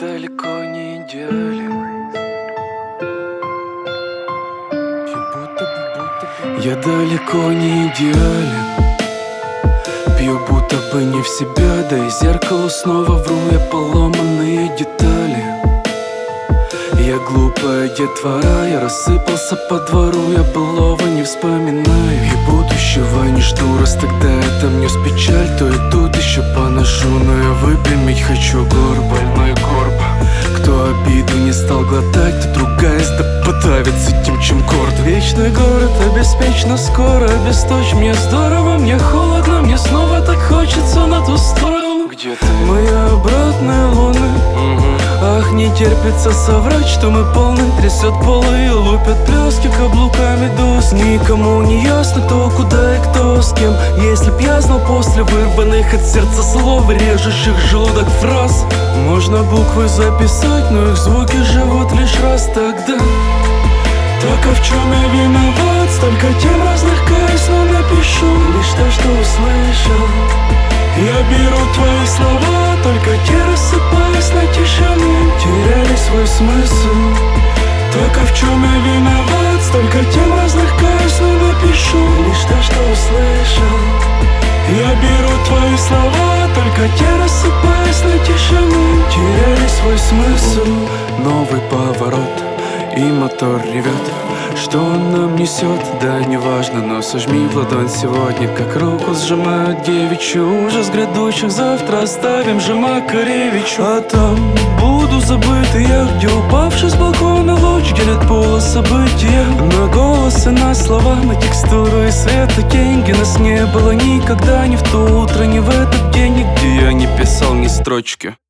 далеко не идеален. Я далеко не идеален. Пью будто бы не в себя, да и зеркалу снова вру я поломанные детали. Я глупая детвора, я рассыпался по двору, я былого не вспоминаю. И будущего не жду, раз тогда это внес печаль, то и тут еще поношу. Но я выпрямить хочу гору, больной горб. Кто обиду не стал глотать, то другая да подавится тем, чем горд. Вечный город, обеспечно скоро, обесточь. Мне здорово, мне холодно, мне снова так хочется на ту сторону. Где ты? Моя обратная луна. Ах, не терпится соврать, что мы полны. Трясет полы и лупят пляски каблуками дос. Никому не ясно, кто куда и кто с кем. Если б я знал после вырванных от сердца слов, режущих желудок фраз, можно буквы записать, но их звуки живут лишь раз тогда. Так а в чем я виноват? Столько тем разных каюсь, но напишу лишь то, что услышал. Я беру твои слова, только те рассыпаясь на тишину, теряли свой смысл. Так а в чем я виноват? Столько тем разных каюсь, но напишу лишь то, что услышал. Я беру твои слова, только те рассыпаясь на тишину, теряли свой смысл. Новый поворот, и мотор ревет. Что он нам несет, да неважно, но сожми в ладонь сегодня, как руку сжимают девичью. Ужас грядущих завтра оставим же Макаревичу. А там буду забытый я, где упавший с балкона луч делит пола события. На голос и на слова, на текстуру и свет и деньги. Нас не было никогда, ни в то утро, ни в этот день, нигде я не писал ни строчки.